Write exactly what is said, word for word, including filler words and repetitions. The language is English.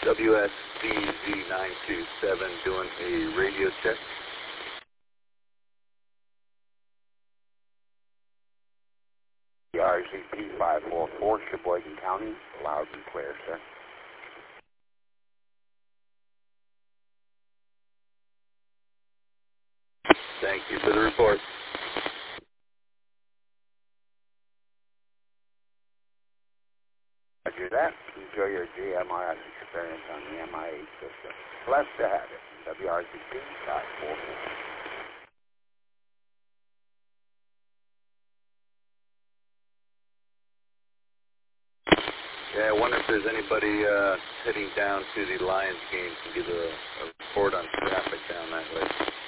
W S B Z nine two seven doing a radio check. R Z P five four four, Sheboygan County, loud and clear, sir. Thank you for the report. Roger that. Enjoy your G M R S experience on the M I eight system. Blessed to have it. W R Z P five four four. Yeah, I wonder if there's anybody uh, heading down to the Lions game to give a, a report on traffic down that way.